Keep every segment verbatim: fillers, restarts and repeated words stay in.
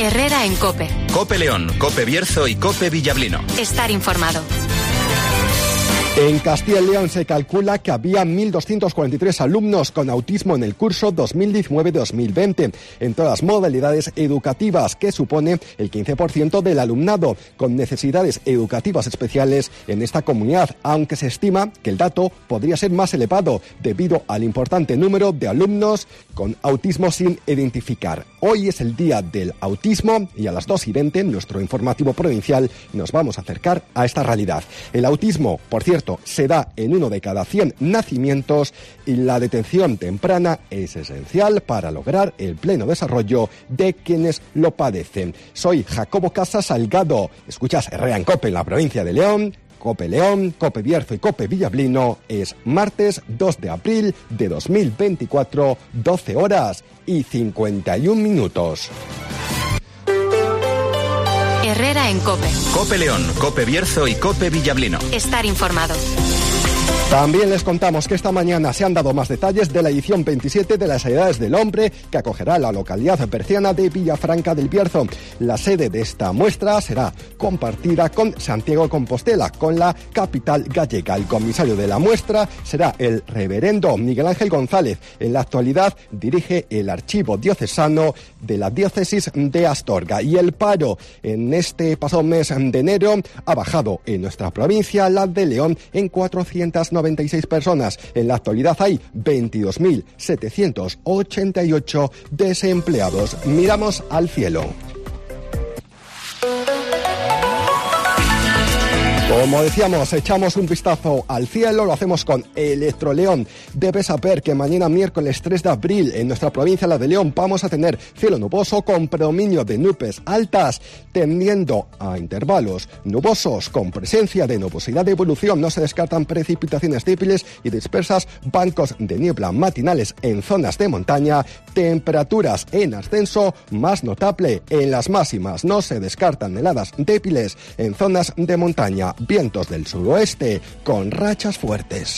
Herrera en COPE. COPE León, COPE Bierzo y COPE Villablino. Estar informado. En Castilla y León se calcula que había mil doscientos cuarenta y tres alumnos con autismo en el curso dos mil diecinueve dos mil veinte, en todas las modalidades educativas, que supone el quince por ciento del alumnado con necesidades educativas especiales en esta comunidad, aunque se estima que el dato podría ser más elevado debido al importante número de alumnos con autismo sin identificar. Hoy es el Día del Autismo y a las dos y veinte, en nuestro informativo provincial, nos vamos a acercar a esta realidad. El autismo, por cierto, se da en uno de cada cien nacimientos y la detención temprana es esencial para lograr el pleno desarrollo de quienes lo padecen. Soy Jacobo Casas Salgado. Escuchas Herrera en COPE en la provincia de León. COPE León, COPE Bierzo y COPE Villablino. Es martes dos de abril de dos mil veinticuatro, doce horas y cincuenta y un minutos. Herrera en COPE. COPE León, COPE Bierzo y COPE Villablino. Estar informado. También les contamos que esta mañana se han dado más detalles de la edición veintisiete de las Edades del Hombre que acogerá la localidad berciana de Villafranca del Bierzo. La sede de esta muestra será compartida con Santiago de Compostela, con la capital gallega. El comisario de la muestra será el reverendo Miguel Ángel González. En la actualidad dirige el archivo diocesano de la diócesis de Astorga. Y el paro en este pasado mes de enero ha bajado en nuestra provincia, la de León, en cuatrocientas noventa y seis personas. En la actualidad hay veintidós mil setecientos ochenta y ocho desempleados. Miramos al cielo. Como decíamos, echamos un vistazo al cielo, lo hacemos con Electroleón. Debes saber que mañana miércoles tres de abril en nuestra provincia, la de León, vamos a tener cielo nuboso con predominio de nubes altas, tendiendo a intervalos nubosos con presencia de nubosidad de evolución. No se descartan precipitaciones débiles y dispersas, bancos de niebla matinales en zonas de montaña, temperaturas en ascenso, más notable en las máximas. No se descartan heladas débiles en zonas de montaña. Vientos del suroeste con rachas fuertes.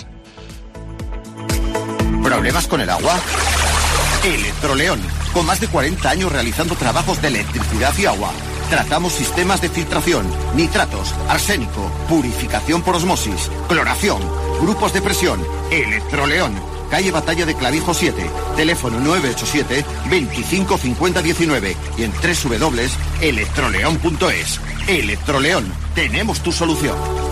¿Problemas con el agua? Electroleón, con más de cuarenta años realizando trabajos de electricidad y agua. Tratamos sistemas de filtración, nitratos, arsénico, purificación por osmosis, cloración, grupos de presión. Electroleón, calle Batalla de Clavijo siete, teléfono nueve ocho siete, veinticinco cincuenta diecinueve y en doble u doble u doble u punto electroleón punto es. Electroleón, tenemos tu solución.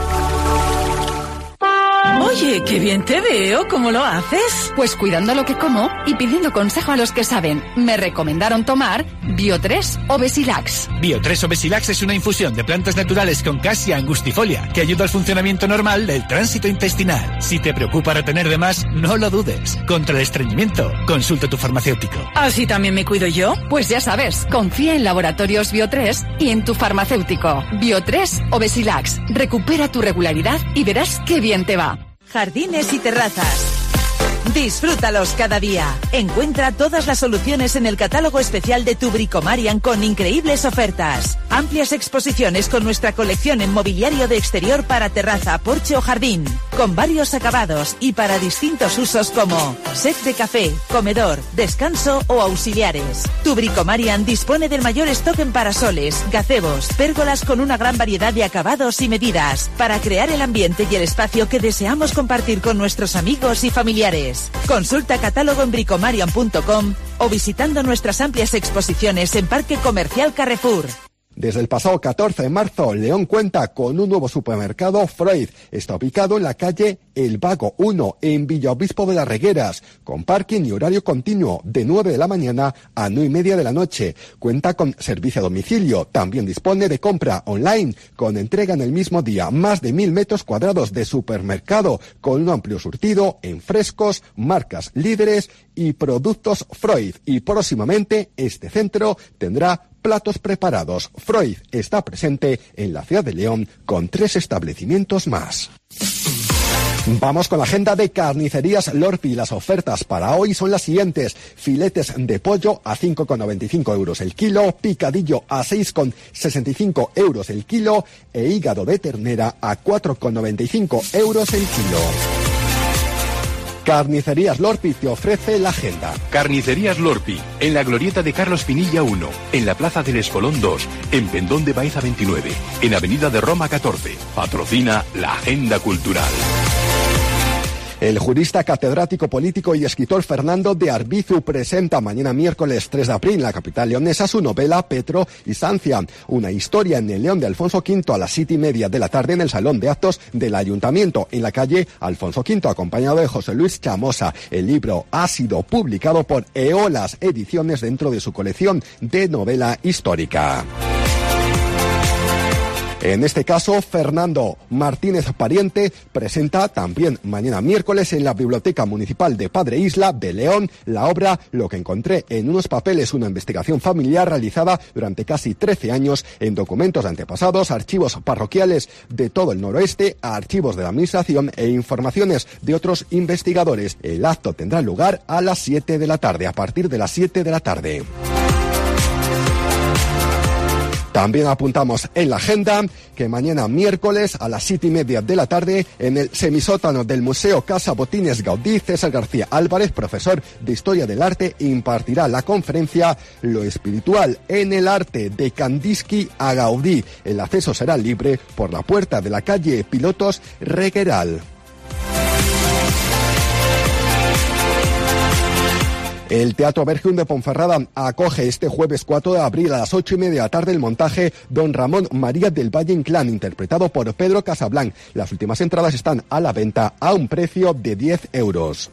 Oye, qué bien te veo, ¿cómo lo haces? Pues cuidando lo que como y pidiendo consejo a los que saben. Me recomendaron tomar Bio tres o Besilax. Bio tres o Besilax es una infusión de plantas naturales con Cassia angustifolia que ayuda al funcionamiento normal del tránsito intestinal. Si te preocupa retener de más, no lo dudes. Contra el estreñimiento, consulta a tu farmacéutico. ¿Así también me cuido yo? Pues ya sabes, confía en Laboratorios Bio tres y en tu farmacéutico. Bio tres o Besilax. Recupera tu regularidad y verás qué bien te va. Jardines y terrazas. Disfrútalos cada día. Encuentra todas las soluciones en el catálogo especial de tu Bricomarian con increíbles ofertas. Amplias exposiciones con nuestra colección en mobiliario de exterior para terraza, porche o jardín. Con varios acabados y para distintos usos como set de café, comedor, descanso o auxiliares. Tu Bricomarian dispone del mayor stock en parasoles, gazebos, pérgolas con una gran variedad de acabados y medidas para crear el ambiente y el espacio que deseamos compartir con nuestros amigos y familiares. Consulta catálogo en bricomarian punto com o visitando nuestras amplias exposiciones en Parque Comercial Carrefour. Desde el pasado catorce de marzo, León cuenta con un nuevo supermercado Freud. Está ubicado en la calle El Vago uno, en Villaobispo de las Regueras, con parking y horario continuo de nueve de la mañana a nueve y media de la noche. Cuenta con servicio a domicilio. También dispone de compra online, con entrega en el mismo día. Más de mil metros cuadrados de supermercado, con un amplio surtido en frescos, marcas líderes y productos Freud. Y próximamente este centro tendrá platos preparados. Freud está presente en la ciudad de León con tres establecimientos más. Vamos con la agenda de Carnicerías Lorpi. Las ofertas para hoy son las siguientes: filetes de pollo a cinco con noventa y cinco euros el kilo, picadillo a seis con sesenta y cinco euros el kilo e hígado de ternera a cuatro con noventa y cinco euros el kilo. Carnicerías Lorpi te ofrece la agenda. Carnicerías Lorpi, en la glorieta de Carlos Pinilla uno, en la Plaza del Espolón dos, en Pendón de Baeza veintinueve, en Avenida de Roma catorce. Patrocina la Agenda Cultural. El jurista, catedrático político y escritor Fernando de Arbizu presenta mañana miércoles tres de abril en la capital leonesa su novela Petro y Sancia, una historia en el León de Alfonso Quinto a las siete y media de la tarde en el Salón de Actos del Ayuntamiento, en la calle Alfonso Quinto, acompañado de José Luis Chamosa. El libro ha sido publicado por Eolas Ediciones dentro de su colección de novela histórica. En este caso, Fernando Martínez Pariente presenta también mañana miércoles en la Biblioteca Municipal de Padre Isla de León la obra Lo que encontré en unos papeles, una investigación familiar realizada durante casi trece años en documentos de antepasados, archivos parroquiales de todo el noroeste, archivos de la administración e informaciones de otros investigadores. El acto tendrá lugar a las siete de la tarde, a partir de las siete de la tarde. También apuntamos en la agenda que mañana miércoles a las siete y media de la tarde en el semisótano del Museo Casa Botines Gaudí, César García Álvarez, profesor de Historia del Arte, impartirá la conferencia Lo espiritual en el arte de Kandinsky a Gaudí. El acceso será libre por la puerta de la calle Pilotos Regueral. El Teatro Bergium de Ponferrada acoge este jueves cuatro de abril a las ocho y media de la tarde el montaje Don Ramón María del Valle Inclán, interpretado por Pedro Casablanc. Las últimas entradas están a la venta a un precio de diez euros.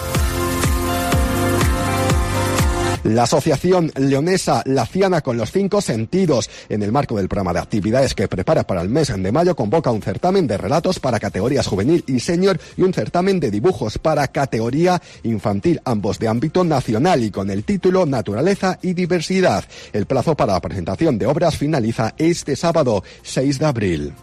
La Asociación Leonesa Laciana con los Cinco Sentidos, en el marco del programa de actividades que prepara para el mes de mayo, convoca un certamen de relatos para categorías juvenil y senior y un certamen de dibujos para categoría infantil, ambos de ámbito nacional y con el título Naturaleza y Diversidad. El plazo para la presentación de obras finaliza este sábado seis de abril.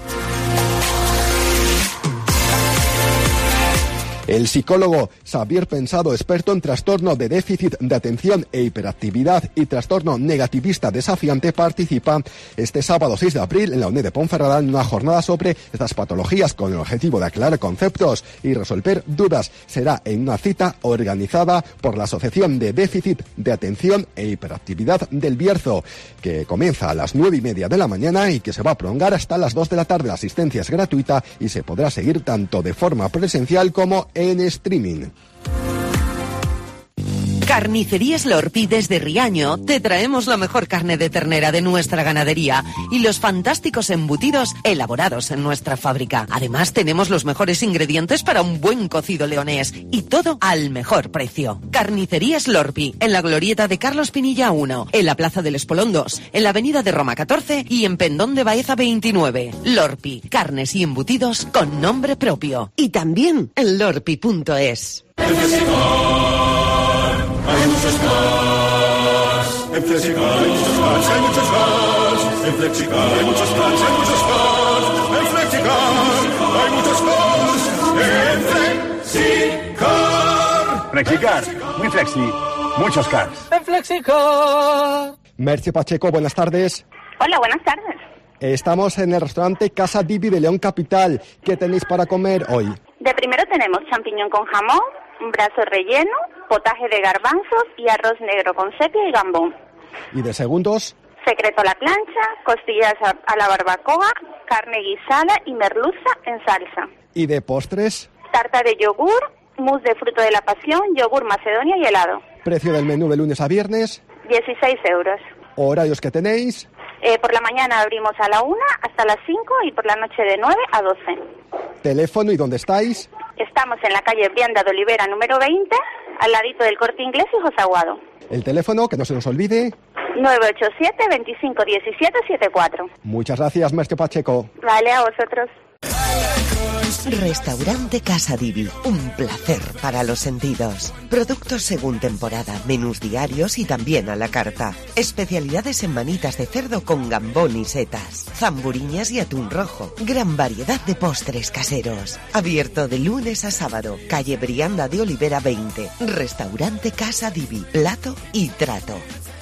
El psicólogo Xavier Pensado, experto en trastorno de déficit de atención e hiperactividad y trastorno negativista desafiante, participa este sábado seis de abril en la UNED de Ponferrada en una jornada sobre estas patologías con el objetivo de aclarar conceptos y resolver dudas. Será en una cita organizada por la Asociación de Déficit de Atención e Hiperactividad del Bierzo, que comienza a las nueve y media de la mañana y que se va a prolongar hasta las dos de la tarde. La asistencia es gratuita y se podrá seguir tanto de forma presencial como en streaming. Carnicerías Lorpi desde Riaño te traemos la mejor carne de ternera de nuestra ganadería y los fantásticos embutidos elaborados en nuestra fábrica. Además tenemos los mejores ingredientes para un buen cocido leonés y todo al mejor precio. Carnicerías Lorpi, en la glorieta de Carlos Pinilla uno, en la Plaza del Espolón dos, en la Avenida de Roma catorce y en Pendón de Baeza veintinueve. Lorpi, carnes y embutidos con nombre propio. Y también en lorpi punto es. Hay muchos más. En Flexicar hay muchos más, hay muchos más. En Flexicar hay muchos más, hay muchos más. En Flexicar hay muchos más. En Flexicar. Flexicar, muy flexi, muchos cars. En Flexicar. Merche Pacheco, buenas tardes. Hola, buenas tardes. Estamos en el restaurante Casa Divi de León Capital. ¿Qué tenéis para comer hoy? De primero tenemos champiñón con jamón, un brazo relleno, potaje de garbanzos y arroz negro con sepia y gambón. ¿Y de segundos? Secreto a la plancha, costillas a, a la barbacoa, carne guisada y merluza en salsa. ¿Y de postres? Tarta de yogur, mousse de fruto de la pasión, yogur macedonia y helado. ¿Precio del menú de lunes a viernes? dieciséis euros. ¿Horarios que tenéis? Eh, por la mañana abrimos a la una hasta las cinco y por la noche de nueve a doce. ¿Teléfono y dónde estáis? Estamos en la calle Brianda de Olivera número veinte, al ladito del Corte Inglés y José Aguado. El teléfono, que no se nos olvide. nueve ocho siete, veinticinco diecisiete setenta y cuatro. Muchas gracias, Merche Pacheco. Vale, a vosotros. Restaurante Casa Divi, un placer para los sentidos. Productos según temporada, menús diarios y también a la carta. Especialidades en manitas de cerdo con gambón y setas, zamburiñas y atún rojo. Gran variedad de postres caseros. Abierto de lunes a sábado. Calle Brianda de Olivera veinte. Restaurante Casa Divi, plato y trato.